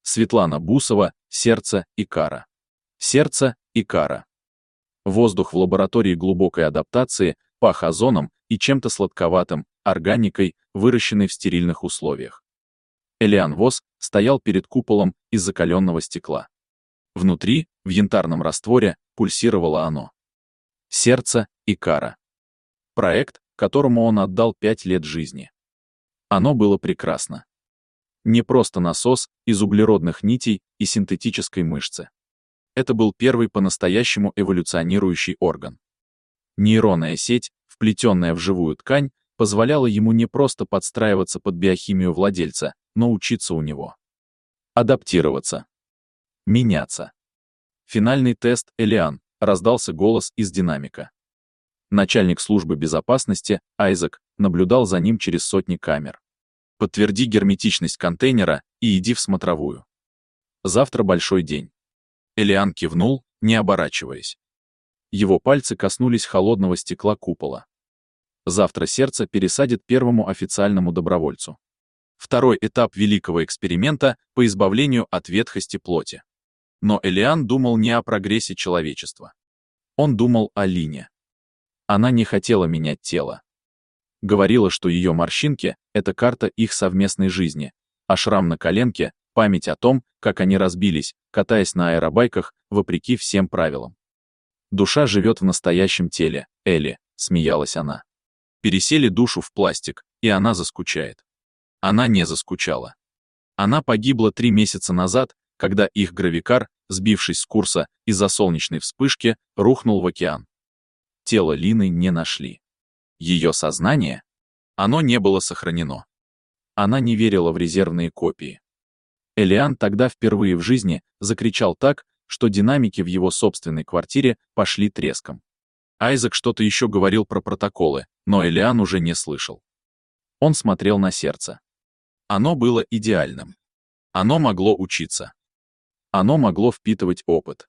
Светлана Бусова, сердце и кара. Сердце и кара. Воздух в лаборатории глубокой адаптации пах озоном и чем-то сладковатым, органикой, выращенной в стерильных условиях. Элиан Вос стоял перед куполом из закаленного стекла. Внутри, в янтарном растворе, пульсировало оно. Сердце и кара. Проект, которому он отдал 5 лет жизни. Оно было прекрасно. Не просто насос из углеродных нитей и синтетической мышцы. Это был первый по-настоящему эволюционирующий орган. Нейронная сеть, вплетенная в живую ткань, позволяла ему не просто подстраиваться под биохимию владельца, но учиться у него. Адаптироваться. Меняться. Финальный тест, Элиан, раздался голос из динамика. Начальник службы безопасности, Айзек, наблюдал за ним через сотни камер. Подтверди герметичность контейнера и иди в смотровую. Завтра большой день. Элиан кивнул, не оборачиваясь. Его пальцы коснулись холодного стекла купола. Завтра сердце пересадит первому официальному добровольцу. Второй этап великого эксперимента по избавлению от ветхости плоти. Но Элиан думал не о прогрессе человечества. Он думал о Лине. Она не хотела менять тело. Говорила, что ее морщинки — это карта их совместной жизни, а шрам на коленке — память о том, как они разбились, катаясь на аэробайках, вопреки всем правилам. «Душа живет в настоящем теле, Элли», — смеялась она. Пересели душу в пластик, и она заскучает. Она не заскучала. Она погибла 3 месяца назад, когда их гравикар, сбившись с курса из-за солнечной вспышки, рухнул в океан. Тело Лины не нашли. Ее сознание? Оно не было сохранено. Она не верила в резервные копии. Элиан тогда впервые в жизни закричал так, что динамики в его собственной квартире пошли треском. Айзек что-то еще говорил про протоколы, но Элиан уже не слышал. Он смотрел на сердце. Оно было идеальным. Оно могло учиться. Оно могло впитывать опыт.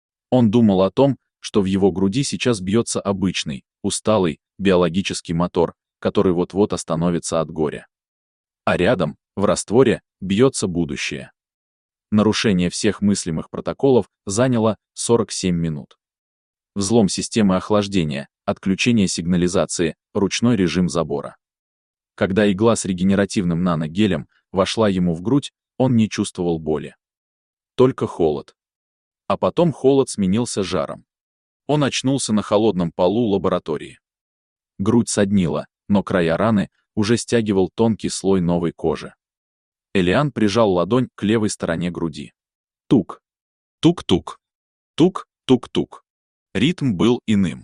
Он думал о том, что в его груди сейчас бьется обычный, усталый, биологический мотор, который вот-вот остановится от горя. А рядом, в растворе, бьется будущее. Нарушение всех мыслимых протоколов заняло 47 минут. Взлом системы охлаждения, отключение сигнализации, ручной режим забора. Когда игла с регенеративным наногелем вошла ему в грудь, он не чувствовал боли. Только холод. А потом холод сменился жаром. Он очнулся на холодном полу лаборатории. Грудь соднила, но края раны уже стягивал тонкий слой новой кожи. Элиан прижал ладонь к левой стороне груди. Тук. Тук-тук. Тук-тук-тук. Ритм был иным.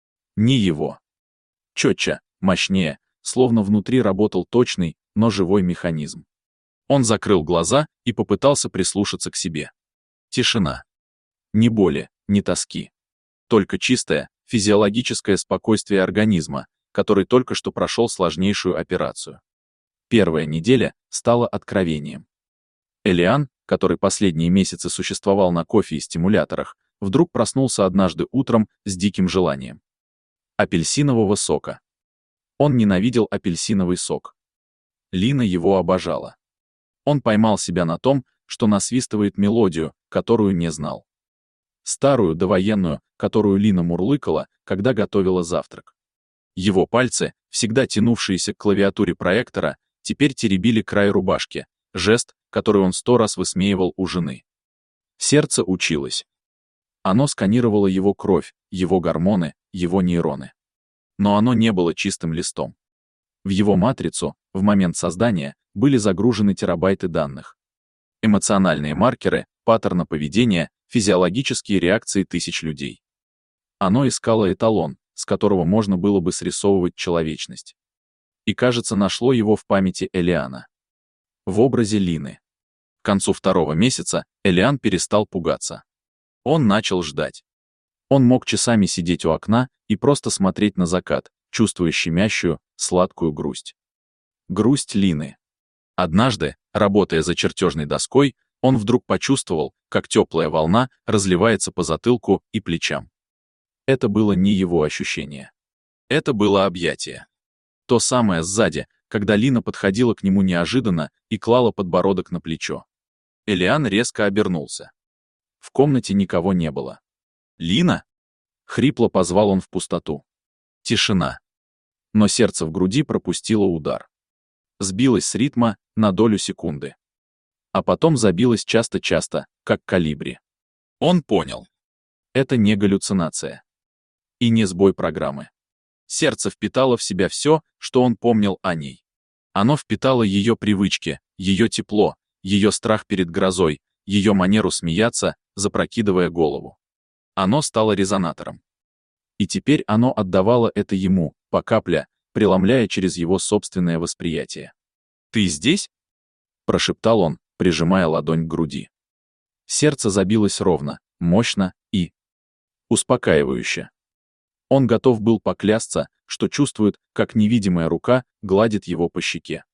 Не его. Четче, мощнее, словно внутри работал точный, но живой механизм. Он закрыл глаза и попытался прислушаться к себе. Тишина. Ни боли, ни тоски. Только чистое, физиологическое спокойствие организма, который только что прошел сложнейшую операцию. Первая неделя стала откровением. Элиан, который последние месяцы существовал на кофе и стимуляторах, вдруг проснулся однажды утром с диким желанием. Апельсинового сока. Он ненавидел апельсиновый сок. Лина его обожала. Он поймал себя на том, что насвистывает мелодию, которую не знал. Старую довоенную, которую Лина мурлыкала, когда готовила завтрак. Его пальцы, всегда тянувшиеся к клавиатуре проектора, теперь теребили край рубашки, жест, который он 100 раз высмеивал у жены. Сердце училось. Оно сканировало его кровь, его гормоны, его нейроны. Но оно не было чистым листом. В его матрицу, в момент создания, были загружены терабайты данных. Эмоциональные маркеры, паттерны поведения, физиологические реакции тысяч людей. Оно искало эталон, с которого можно было бы срисовывать человечность. И, кажется, нашло его в памяти Элиана. В образе Лины. К концу 2-го месяца Элиан перестал пугаться. Он начал ждать. Он мог часами сидеть у окна и просто смотреть на закат, чувствуя щемящую, сладкую грусть. Грусть Лины. Однажды, работая за чертежной доской, он вдруг почувствовал, как теплая волна разливается по затылку и плечам. Это было не его ощущение. Это было объятие. То самое сзади, когда Лина подходила к нему неожиданно и клала подбородок на плечо. Элиан резко обернулся. В комнате никого не было. «Лина?» — хрипло позвал он в пустоту. Тишина. Но сердце в груди пропустило удар. Сбилось с ритма на долю секунды. А потом забилось часто-часто, как калибри. Он понял. Это не галлюцинация. И не сбой программы. Сердце впитало в себя все, что он помнил о ней. Оно впитало ее привычки, ее тепло, ее страх перед грозой, ее манеру смеяться, запрокидывая голову. Оно стало резонатором. И теперь оно отдавало это ему, по капле, преломляя через его собственное восприятие. «Ты здесь?» — прошептал он, прижимая ладонь к груди. Сердце забилось ровно, мощно и успокаивающе. Он готов был поклясться, что чувствует, как невидимая рука гладит его по щеке.